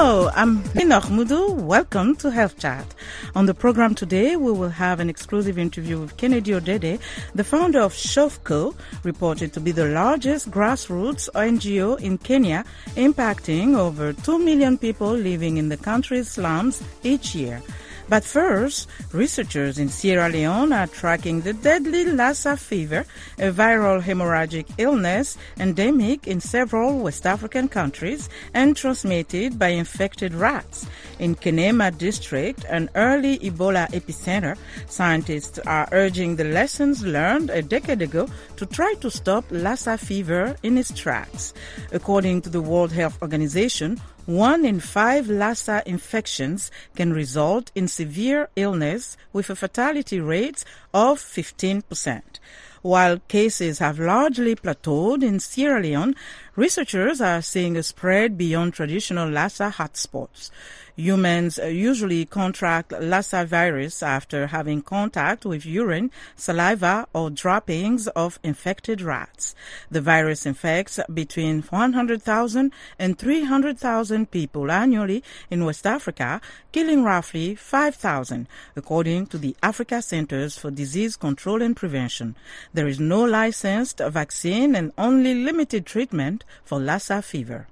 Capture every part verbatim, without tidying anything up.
Hello, I'm Lina Khmudu. Welcome to Health Chat. On the program today, we will have an exclusive interview with Kennedy Odede, the founder of SHOFCO, reported to be the largest grassroots N G O in Kenya, impacting over two million people living in the country's slums each year. But first, researchers in Sierra Leone are tracking the deadly Lassa fever, a viral hemorrhagic illness endemic in several West African countries and transmitted by infected rats. In Kenema district, an early Ebola epicenter, scientists are urging the lessons learned a decade ago to try to stop Lassa fever in its tracks. According to the World Health Organization, one in five Lassa infections can result in severe illness with a fatality rate of fifteen percent. While cases have largely plateaued in Sierra Leone, researchers are seeing a spread beyond traditional Lassa hotspots. Humans usually contract Lassa virus after having contact with urine, saliva, or droppings of infected rats. The virus infects between one hundred thousand and three hundred thousand people annually in West Africa, killing roughly five thousand, according to the Africa Centers for Disease Control and Prevention. There is no licensed vaccine and only limited treatment for Lassa fever.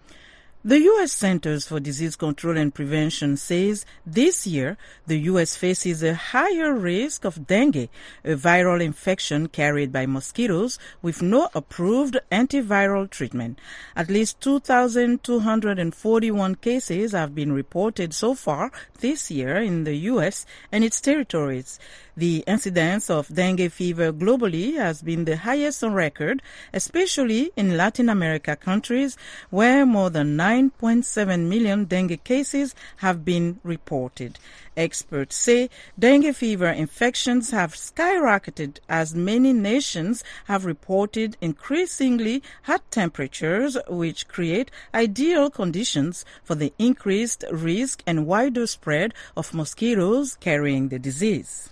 The U S Centers for Disease Control and Prevention says this year the U S faces a higher risk of dengue, a viral infection carried by mosquitoes with no approved antiviral treatment. At least two thousand two hundred forty-one cases have been reported so far this year in the U S and its territories. The incidence of dengue fever globally has been the highest on record, especially in Latin America countries where more than nine point seven million dengue cases have been reported. Experts say dengue fever infections have skyrocketed as many nations have reported increasingly hot temperatures, which create ideal conditions for the increased risk and wider spread of mosquitoes carrying the disease.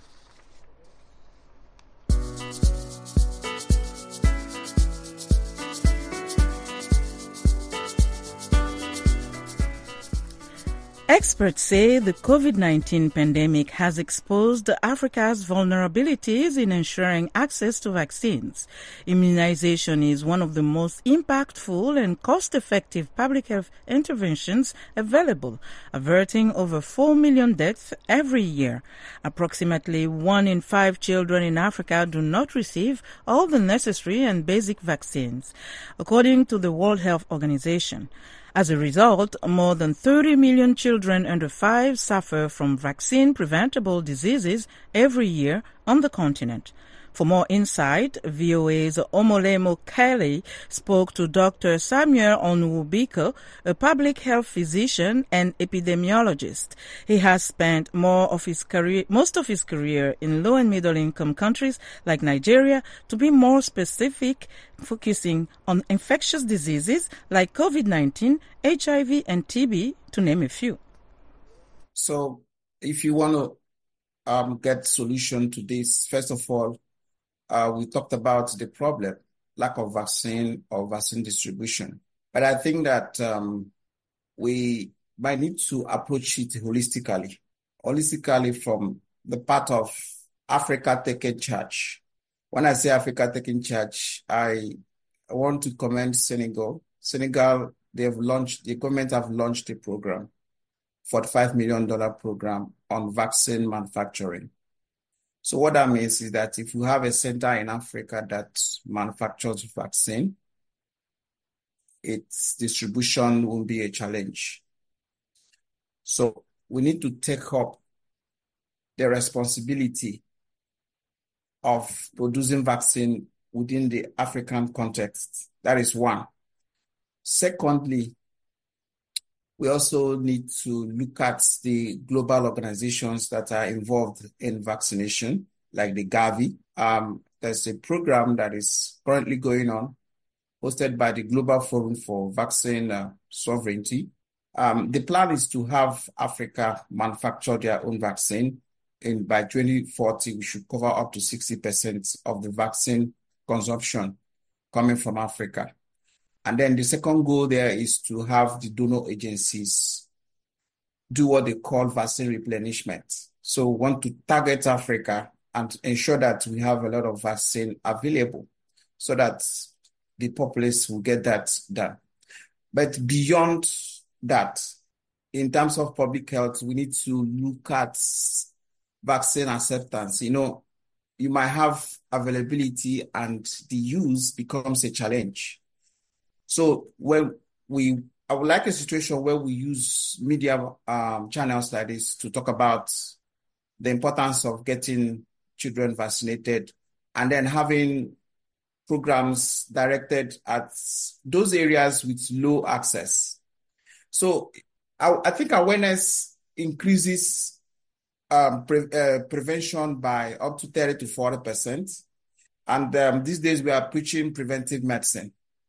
Experts say the COVID nineteen pandemic has exposed Africa's vulnerabilities in ensuring access to vaccines. Immunization is one of the most impactful and cost-effective public health interventions available, averting over four million deaths every year. Approximately one in five children in Africa do not receive all the necessary and basic vaccines, according to the World Health Organization. As a result, more than thirty million children under five suffer from vaccine-preventable diseases every year on the continent. For more insight, V O A's Omolemo Kelly spoke to Doctor Samuel Onwubiko, a public health physician and epidemiologist. He has spent more of his career, most of his career in low and middle income countries like Nigeria, to be more specific, focusing on infectious diseases like COVID nineteen, H I V, and T B, to name a few. So if you want to um, get solution to this, first of all, Uh, we talked about the problem, lack of vaccine or vaccine distribution. But I think that um, we might need to approach it holistically, holistically from the part of Africa taking charge. When I say Africa taking charge, I want to commend Senegal. Senegal, they have launched, the government have launched a program, forty-five million dollars program on vaccine manufacturing. So what that means is that if you have a center in Africa that manufactures vaccine, its distribution will be a challenge. So we need to take up the responsibility of producing vaccine within the African context. That is one. Secondly, we also need to look at the global organizations that are involved in vaccination, like the Gavi. Um, there's a program that is currently going on, hosted by the Global Forum for Vaccine uh, Sovereignty. Um, the plan is to have Africa manufacture their own vaccine. And by twenty forty, we should cover up to sixty percent of the vaccine consumption coming from Africa. And then the second goal there is to have the donor agencies do what they call vaccine replenishment. So we want to target Africa and ensure that we have a lot of vaccine available so that the populace will get that done. But beyond that, in terms of public health, we need to look at vaccine acceptance. You know, you might have availability and the use becomes a challenge. So when we, I would like a situation where we use media um, channels like this to talk about the importance of getting children vaccinated and then having programs directed at those areas with low access. So I, I think awareness increases um, pre, uh, prevention by up to thirty to forty percent. And um, these days we are preaching preventive medicine.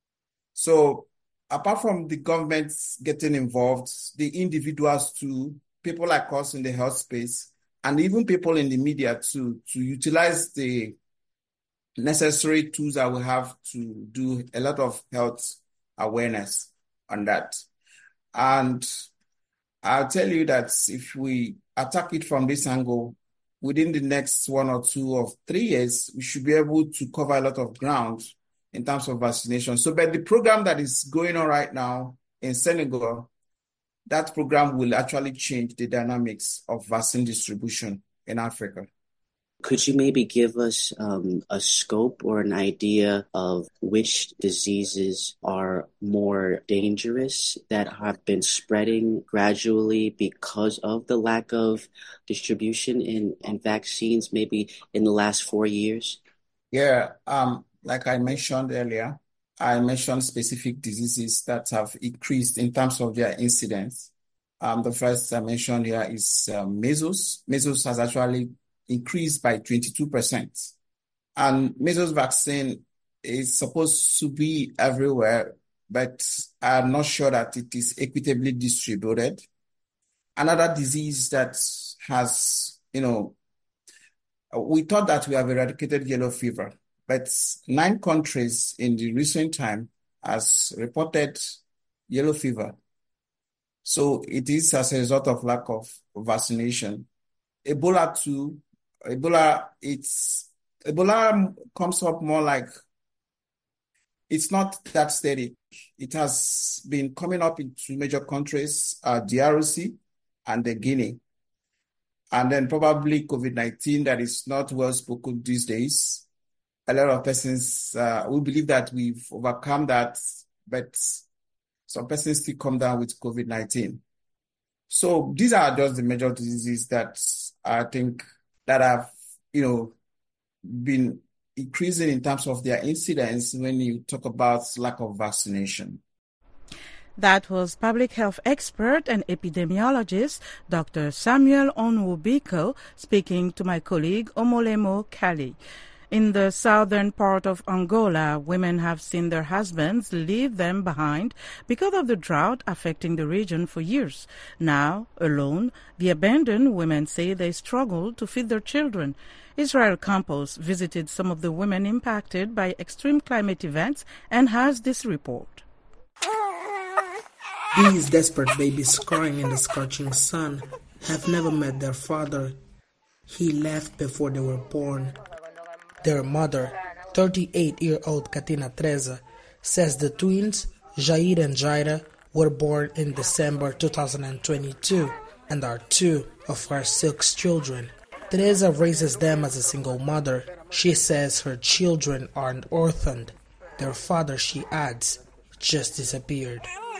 So apart from the government getting involved, the individuals too, people like us in the health space, and even people in the media to, to utilize the necessary tools that we have to do a lot of health awareness on that. And I'll tell you that if we attack it from this angle, within the next one or two or three years, we should be able to cover a lot of ground in terms of vaccination. So, but the program that is going on right now in Senegal, that program will actually change the dynamics of vaccine distribution in Africa. Could you maybe give us um, a scope or an idea of which diseases are more dangerous that have been spreading gradually because of the lack of distribution in, in vaccines, maybe in the last four years? Yeah, um, like I mentioned earlier, I mentioned specific diseases that have increased in terms of their incidence. Um, the first I mentioned here is uh, measles. Measles has actually increased by twenty-two percent. And measles vaccine is supposed to be everywhere, but I'm not sure that it is equitably distributed. Another disease that has, you know, we thought that we have eradicated yellow fever, but nine countries in the recent time has reported yellow fever. So it is as a result of lack of vaccination. Ebola too, Ebola, it's, Ebola comes up more like, it's not that steady. It has been coming up in two major countries, uh, D R C and the Guinea. And then probably COVID nineteen that is not well spoken these days. A lot of persons, uh, we believe that we've overcome that, but some persons still come down with COVID nineteen. So these are just the major diseases that I think that have, you know, been increasing in terms of their incidence when you talk about lack of vaccination. That was public health expert and epidemiologist Doctor Samuel Onwubiko speaking to my colleague Omolemo Kali. In the southern part of Angola, women have seen their husbands leave them behind because of the drought affecting the region for years. Now, alone, the abandoned women say they struggle to feed their children. Israel Campos visited some of the women impacted by extreme climate events and has this report. These desperate babies crying in the scorching sun have never met their father. He left before they were born. Their mother, thirty-eight-year-old Katina Teresa, says the twins, Jair and Jaira, were born in December two thousand twenty-two and are two of her six children. Teresa raises them as a single mother. She says her children aren't orphaned. Their father, she adds, just disappeared.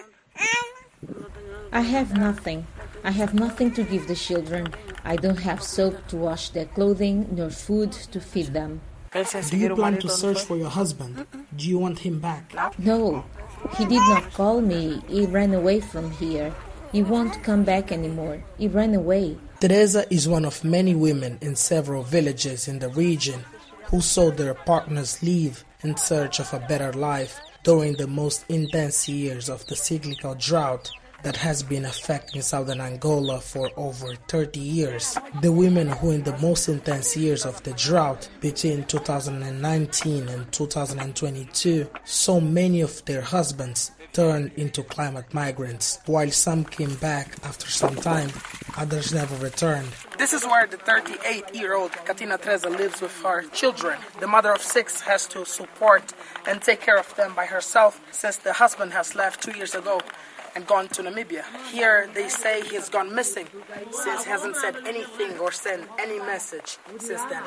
I have nothing. I have nothing to give the children. I don't have soap to wash their clothing, nor food to feed them. Do you plan to search for your husband? Do you want him back? No, he did not call me. He ran away from here. He won't come back anymore. He ran away. Teresa is one of many women in several villages in the region who saw their partners leave in search of a better life during the most intense years of the cyclical drought that has been affecting southern Angola for over thirty years. The women who in the most intense years of the drought between two thousand nineteen and two thousand twenty-two saw many of their husbands turned into climate migrants. While some came back after some time, others never returned. This is where the thirty-eight-year-old Katina Teresa lives with her children. The mother of six has to support and take care of them by herself since the husband has left two years ago and gone to Namibia. Here they say he's gone missing since he hasn't said anything or sent any message since then.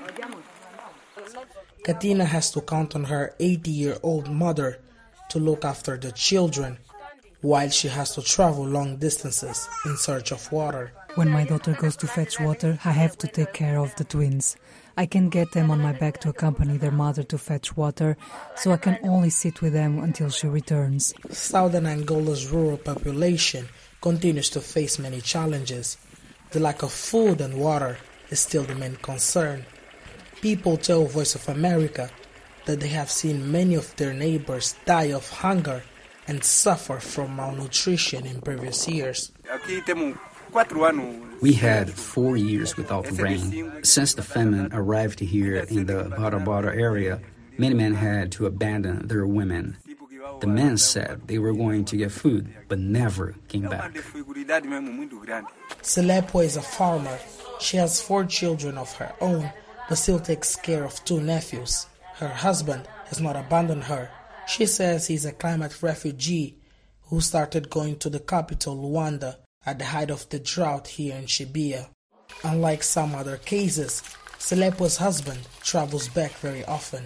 Katina has to count on her eighty-year-old mother to look after the children while she has to travel long distances in search of water. When my daughter goes to fetch water, I have to take care of the twins. I can get them on my back to accompany their mother to fetch water, so I can only sit with them until she returns. Southern Angola's rural population continues to face many challenges. The lack of food and water is still the main concern. People tell Voice of America that they have seen many of their neighbors die of hunger and suffer from malnutrition in previous years. We had four years without rain. Since the famine arrived here in the Bada Bada area, many men had to abandon their women. The men said they were going to get food, but never came back. Selepo is a farmer. She has four children of her own, but still takes care of two nephews. Her husband has not abandoned her. She says he's a climate refugee who started going to the capital, Luanda, at the height of the drought here in Shibia. Unlike some other cases, Selepo's husband travels back very often.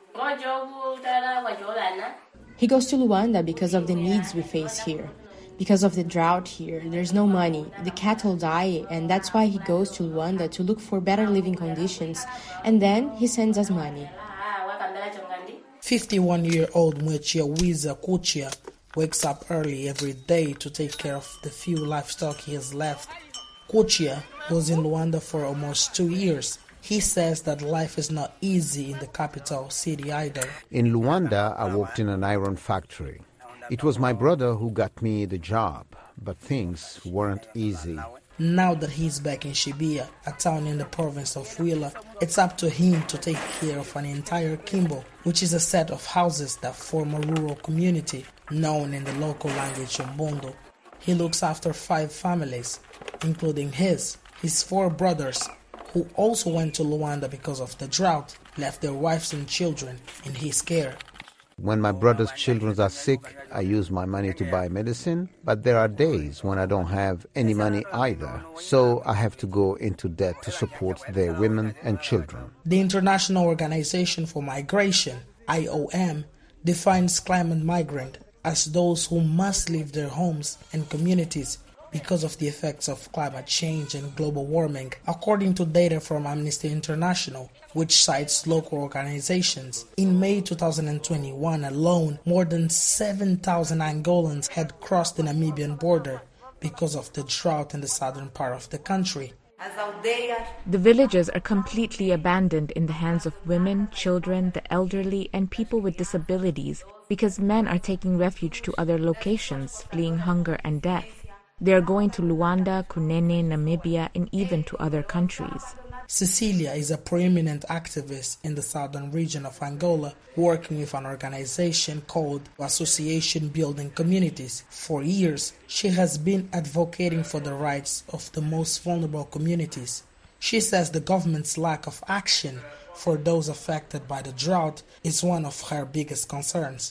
He goes to Luanda because of the needs we face here. Because of the drought here, there's no money, the cattle die, and that's why he goes to Luanda to look for better living conditions, and then he sends us money. fifty-one-year-old Mwechia Wiza Kuchia wakes up early every day to take care of the few livestock he has left. Kuchia was in Luanda for almost two years. He says that life is not easy in the capital city either. In Luanda, I worked in an iron factory. It was my brother who got me the job, but things weren't easy. Now that he's back in Shibia, a town in the province of Huila, it's up to him to take care of an entire kimbo, which is a set of houses that form a rural community known in the local language Mbondo. He looks after five families, including his. His four brothers, who also went to Luanda because of the drought, left their wives and children in his care. When my brother's children are sick, I use my money to buy medicine, but there are days when I don't have any money either, so I have to go into debt to support their women and children. The International Organization for Migration, I O M, defines climate migrant as those who must leave their homes and communities because of the effects of climate change and global warming, according to data from Amnesty International, which cites local organizations. In May two thousand twenty-one alone, more than seven thousand Angolans had crossed the Namibian border because of the drought in the southern part of the country. The villages are completely abandoned in the hands of women, children, the elderly, and people with disabilities because men are taking refuge to other locations, fleeing hunger and death. They are going to Luanda, Kunene, Namibia, and even to other countries. Cecilia is a preeminent activist in the southern region of Angola, working with an organization called Association Building Communities. For years, she has been advocating for the rights of the most vulnerable communities. She says the government's lack of action for those affected by the drought is one of her biggest concerns.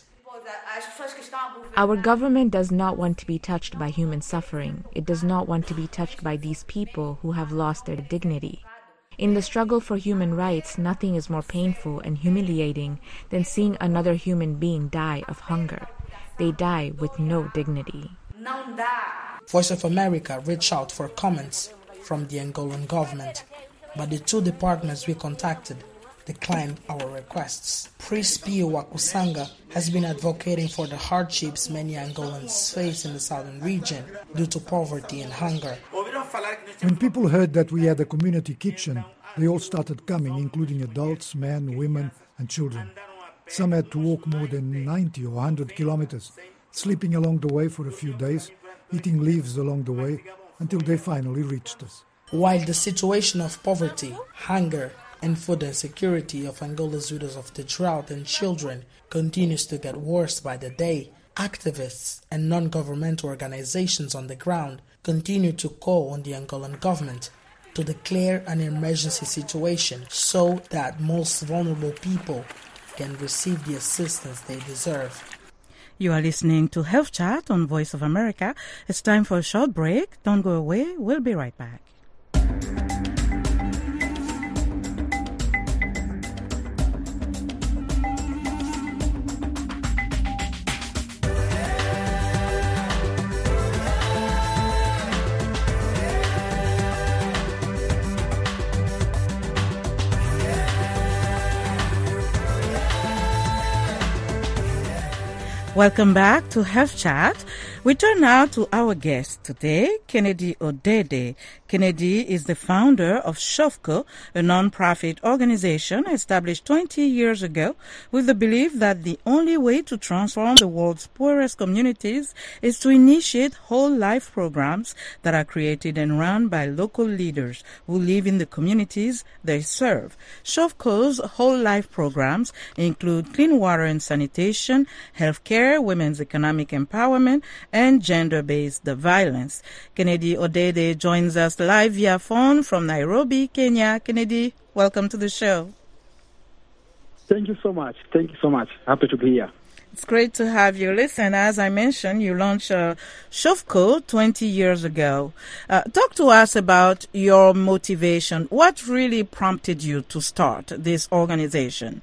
Our government does not want to be touched by human suffering. It does not want to be touched by these people who have lost their dignity. In the struggle for human rights, nothing is more painful and humiliating than seeing another human being die of hunger. They die with no dignity. Voice of America reached out for comments from the Angolan government, but the two departments we contacted declined our requests. Priest Pio Wakusanga has been advocating for the hardships many Angolans face in the southern region due to poverty and hunger. When people heard that we had a community kitchen, they all started coming, including adults, men, women, and children. Some had to walk more than ninety or one hundred kilometers, sleeping along the way for a few days, eating leaves along the way until they finally reached us. While the situation of poverty, hunger, and food insecurity of Angola's widows of the drought and children continues to get worse by the day, activists and non-governmental organizations on the ground continue to call on the Angolan government to declare an emergency situation so that most vulnerable people can receive the assistance they deserve. You are listening to Health Chat on Voice of America. It's time for a short break. Don't go away. We'll be right back. Welcome back to Health Chat. We turn now to our guest today, Kennedy Odede. Kennedy is the founder of SHOFCO, a non-profit organization established twenty years ago with the belief that the only way to transform the world's poorest communities is to initiate whole life programs that are created and run by local leaders who live in the communities they serve. SHOFCO's whole life programs include clean water and sanitation, healthcare, women's economic empowerment, and gender-based violence. Kennedy Odede joins us live via phone from Nairobi, Kenya. Kennedy, welcome to the show. Thank you so much. Thank you so much. Happy to be here. It's great to have you. Listen, as I mentioned, you launched uh, SHOFCO twenty years ago. Uh, talk to us about your motivation. What really prompted you to start this organization?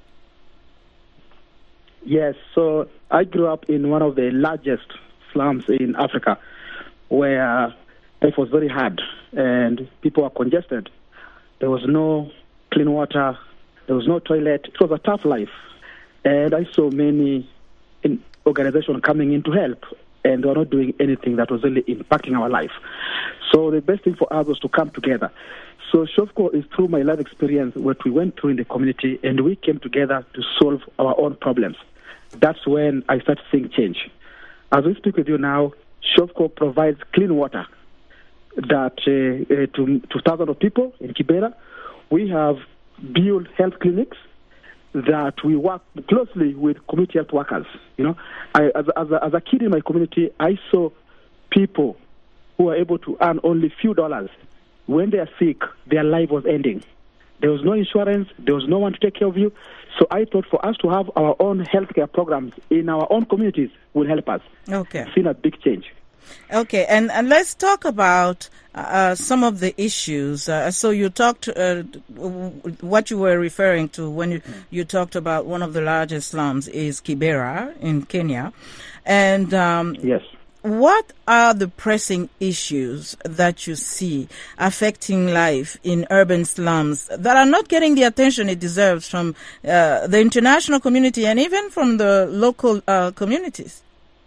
Yes, so I grew up in one of the largest slums in Africa where life was very hard and people were congested. There was no clean water. There was no toilet. It was a tough life. And I saw many in organizations coming in to help, and they were not doing anything that was really impacting our life. So the best thing for us was to come together. So SHOFCO is through my life experience, what we went through in the community, and we came together to solve our own problems. That's when I started seeing change. As we speak with you now, SHOFCO provides clean water that uh, uh, to, to thousands of people in Kibera. We have built health clinics that we work closely with community health workers. You know, I, as, as, a, as a kid in my community, I saw people who were able to earn only a few dollars. When they are sick, their life was ending. There was no insurance. There was no one to take care of you. So I thought for us to have our own healthcare programs in our own communities will help us. Okay. I've seen a big change. Okay, and, and let's talk about uh, some of the issues. Uh, so you talked, uh, what you were referring to when you, you talked about one of the largest slums is Kibera in Kenya. And um, yes. What are the pressing issues that you see affecting life in urban slums that are not getting the attention it deserves from uh, the international community and even from the local uh, communities?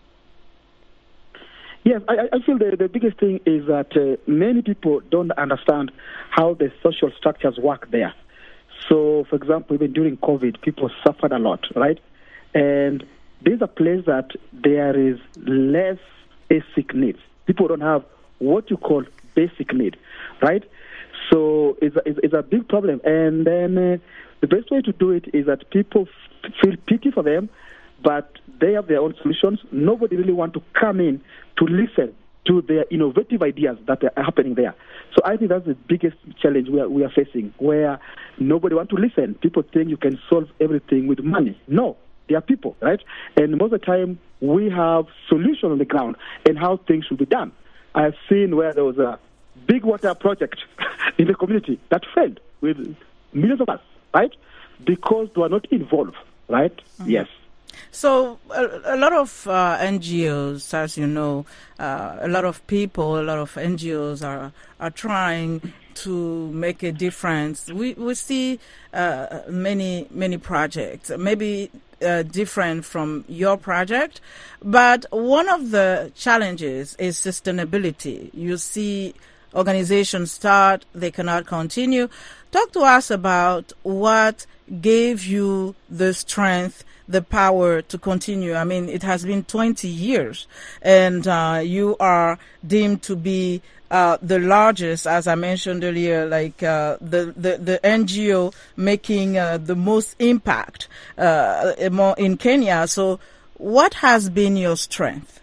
Yes, I, I feel the, the biggest thing is that uh, many people don't understand how the social structures work there. So, for example, even during COVID, people suffered a lot, right? And there's a place that there is less basic needs. People don't have what you call basic need, right? So it's a, it's a big problem. And then uh, the best way to do it is that people f- feel pity for them, but they have their own solutions. Nobody really wants to come in to listen to their innovative ideas that are happening there. So I think that's the biggest challenge we are, we are facing, where nobody wants to listen. People think you can solve everything with money. No, they are people, right? And most of the time, we have solutions on the ground and how things should be done. I have seen where there was a big water project in the community that failed with millions of us, right? Because they were not involved, right? Mm-hmm. Yes. So a, a lot of uh, N G Os, as you know, uh, a lot of people, a lot of N G Os are are trying to make a difference. We we see uh, many many projects, maybe uh, different from your project, but one of the challenges is sustainability. You see organizations start, they cannot continue. Talk to us about what gave you the strength, the power to continue. I mean, it has been twenty years, and uh, you are deemed to be uh, the largest, as I mentioned earlier, like uh, the, the, the N G O making uh, the most impact uh, in Kenya. So what has been your strength?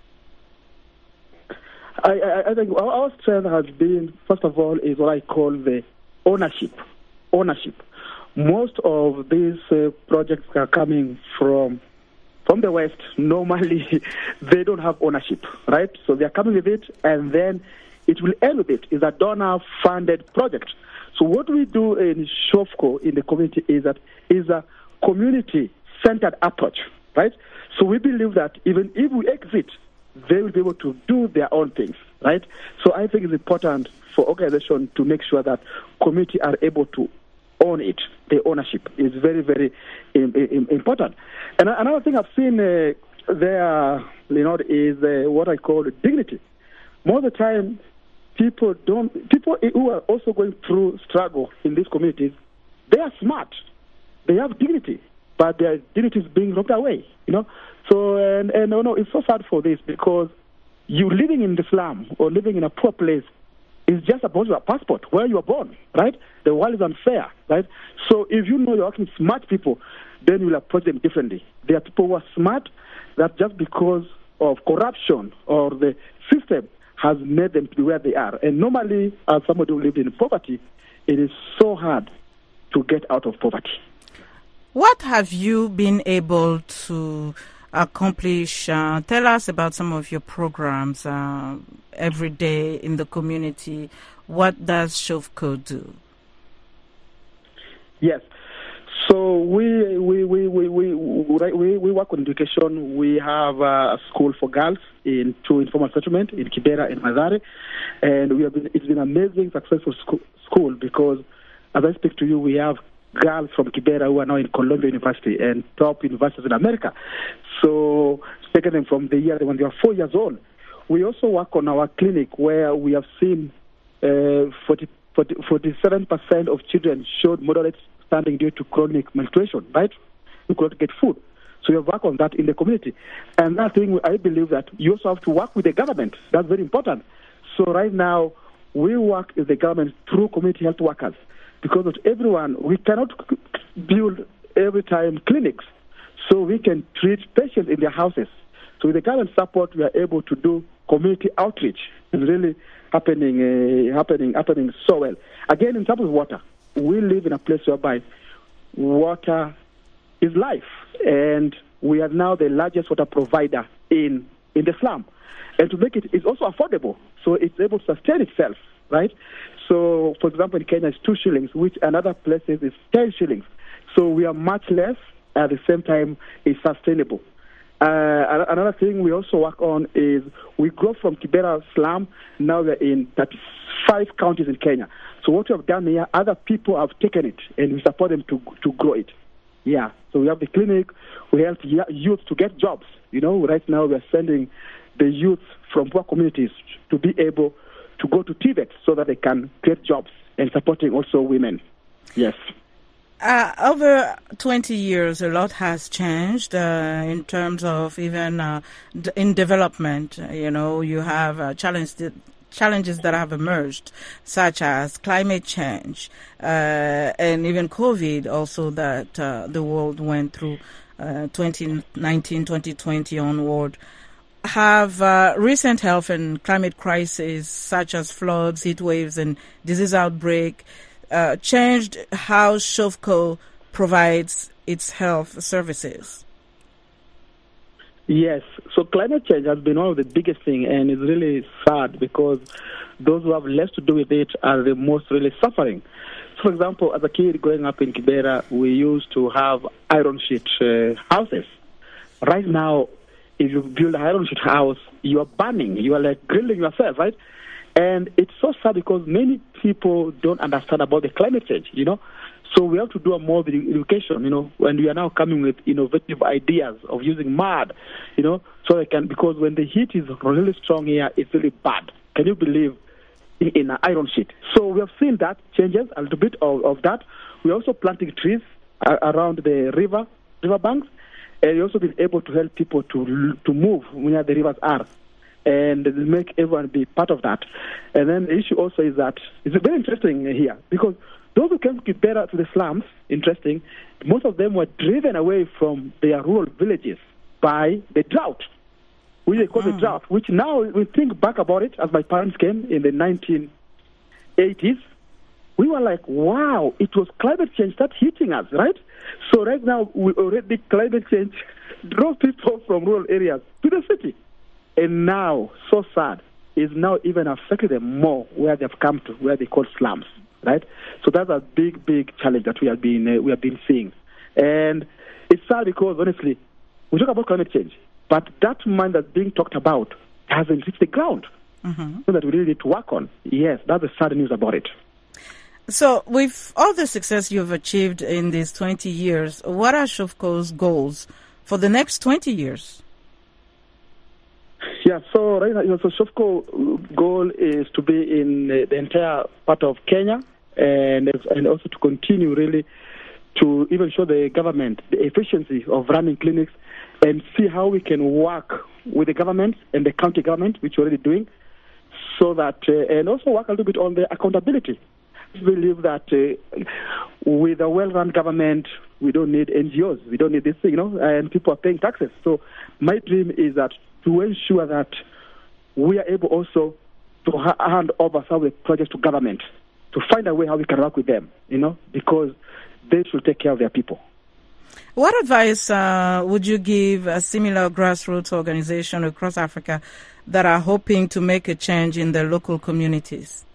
I, I, I think our strength has been, first of all, is what I call the ownership. Ownership. Most of these uh, projects are coming from from the West. Normally, they don't have ownership, right? So they are coming with it, and then it will end with it. It's a donor-funded project. So what we do in SHOFCO in the community is that is a community-centered approach, right? So we believe that even if we exit, they will be able to do their own things, right? So I think it's important for organizations to make sure that community are able to own it. The ownership is very, very um, um, important. And another thing I've seen uh, there, you know, is uh, what I call dignity. Most of the time, people don't. People who are also going through struggle in these communities, they are smart, they have dignity, but their dignity is being robbed away. You know, so and and no, no, it's so sad for this because you living in the slum or living in a poor place is just about your passport, where you are born, right? The world is unfair, right? So if you know you're working with smart people, then you will approach them differently. There are people who are smart that just because of corruption or the system has made them to be where they are. And normally, as somebody who lived in poverty, it is so hard to get out of poverty. What have you been able to accomplish? Uh, tell us about some of your programs uh, every day in the community. What does SHOFCO do? Yes. So we we we we we, we, we work on education. We have a school for girls in two informal settlement in Kibera and Mathare, and we have been, it's been an amazing, successful school, school because, as I speak to you, we have girls from Kibera who are now in Columbia University and top universities in America. So taking them from the year when they were four years old. We also work on our clinic where we have seen uh, forty, forty, forty-seven percent of children showed moderate standing due to chronic malnutrition, right? We could not get food. So we have worked on that in the community. And that thing, I believe that you also have to work with the government. That's very important. So right now, we work with the government through community health workers. Because not everyone, we cannot build every time clinics. So we can treat patients in their houses. So with the government support, we are able to do community outreach. It's really happening, uh, happening, happening so well. Again, in terms of water, we live in a place whereby water is life, and we are now the largest water provider in, in the slum. And to make it, it's also affordable, so it's able to sustain itself, right? So, for example, in Kenya, it's two shillings, which in other places is ten shillings. So we are much less, at the same time, it's sustainable. Uh, another thing we also work on is we grow from Kibera slum. Now we're in thirty-five counties in Kenya. So what we have done here, other people have taken it, and we support them to to grow it. Yeah. So we have the clinic. We help youth to get jobs. You know, right now we are sending the youth from poor communities to be able to go to T V E T so that they can get jobs, and supporting also women. Yes. Uh, over twenty years, a lot has changed uh, in terms of even uh, d- in development. You know, you have uh, challenge th- challenges that have emerged, such as climate change uh, and even COVID also that uh, the world went through uh, twenty nineteen, twenty twenty onward. Have uh, recent health and climate crises such as floods, heat waves, and disease outbreak Uh, changed how SHOFCO provides its health services? Yes. So climate change has been one of the biggest things, and it's really sad because those who have less to do with it are the most really suffering. So, for example, as a kid growing up in Kibera, we used to have iron sheet uh, houses. Right now, if you build an iron sheet house, you are burning. You are like grilling yourself, right? And it's so sad because many people don't understand about the climate change, you know. So we have to do a more education, you know, and we are now coming with innovative ideas of using mud, you know, so they can, because when the heat is really strong here, it's really bad. Can you believe in, in an iron sheet. So we have seen that changes a little bit of, of that. We're also planting trees uh, around the river river banks, and we've also been able to help people to to move where the rivers are, and make everyone be part of that. And then the issue also is that it's very interesting here, because those who came to Kibera, to the slums, interesting, most of them were driven away from their rural villages by the drought, which they call mm. the drought, which now we think back about it, as my parents came in the nineteen eighties, we were like, wow, it was climate change that hitting us, right? So right now, we already climate change drove people from rural areas to the city. And now, so sad, is now even affecting them more where they've come to, where they call slums, right? So that's a big, big challenge that we have been uh, we have been seeing. And it's sad because, honestly, we talk about climate change, but that mind that's being talked about hasn't reached the ground. Mm-hmm. So that we really need to work on. Yes, that's the sad news about it. So, with all the success you've achieved in these twenty years, what are SHOFCO's goals for the next twenty years? Yeah, so right now, you know, so SHOFCO goal is to be in uh, the entire part of Kenya, and and also to continue really to even show the government the efficiency of running clinics, and see how we can work with the government and the county government, which we're already doing, so that uh, and also work a little bit on the accountability. I believe that uh, with a well-run government, we don't need N G Os, we don't need this thing, you know, and people are paying taxes. So my dream is that to ensure that we are able also to ha- hand over some of the projects to government, to find a way how we can work with them, you know, because they should take care of their people. What advice uh, would you give a similar grassroots organization across Africa that are hoping to make a change in their local communities?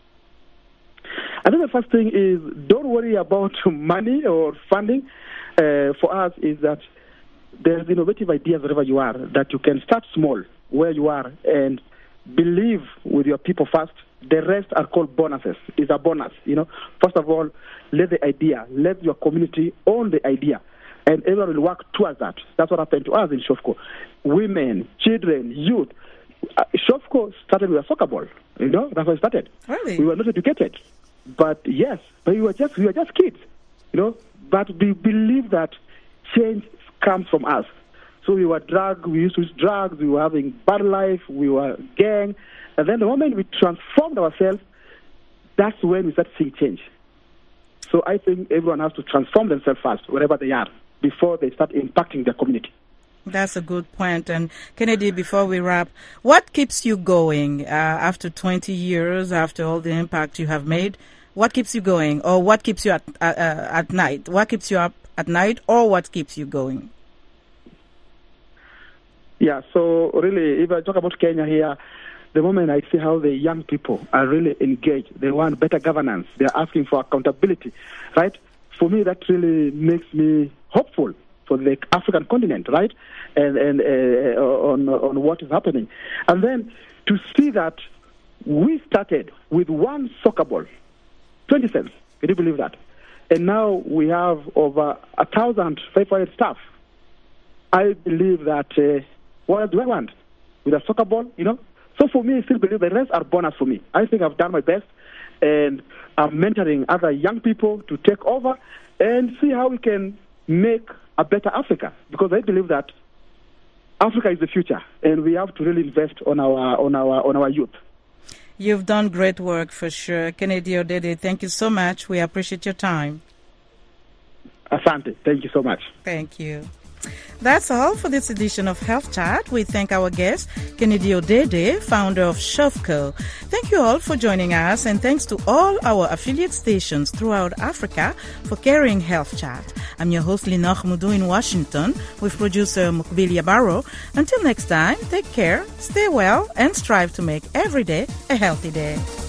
I think the first thing is, don't worry about money or funding. Uh, for us is that there's innovative ideas wherever you are, that you can start small where you are and believe with your people first. The rest are called bonuses. It's a bonus, you know. First of all, let the idea, let your community own the idea, and everyone will work towards that. That's what happened to us in SHOFCO. Women, children, youth. Uh, SHOFCO started with a soccer ball, you know. That's how it started. Really? We were not educated. But yes, but we were just we were just kids, you know. But we believe that change comes from us. So we were drugged, we used to use drugs, we were having bad life, we were gang, and then the moment we transformed ourselves, that's when we start seeing change. So I think everyone has to transform themselves first, wherever they are, before they start impacting their community. That's a good point. And Kennedy, before we wrap, what keeps you going uh, after twenty years, after all the impact you have made? What keeps you going, or what keeps you at uh, at night? What keeps you up at night, or what keeps you going? Yeah, so really, if I talk about Kenya here, the moment I see how the young people are really engaged, they want better governance, they're asking for accountability, right? For me, that really makes me hopeful for the African continent, right? And and uh, on on what is happening, and then to see that we started with one soccer ball, twenty cents. Can you believe that? And now we have over a thousand five hundred staff. I believe that uh, what do I want with a soccer ball? You know. So for me, I still believe the rest are bonus for me. I think I've done my best, and I'm mentoring other young people to take over and see how we can make a better Africa, because I believe that Africa is the future, and we have to really invest on our on our on our youth. You've done great work for sure. Kennedy Odede, thank you so much. We appreciate your time. Asante, thank you so much. Thank you. That's all for this edition of Health Chat. We thank our guest, Kennedy Odede, founder of SHOFCO. Thank you all for joining us, and thanks to all our affiliate stations throughout Africa for carrying Health Chat. I'm your host, Lina Khmudu in Washington, with producer Mukbilia Barrow. Until next time, take care, stay well, and strive to make every day a healthy day.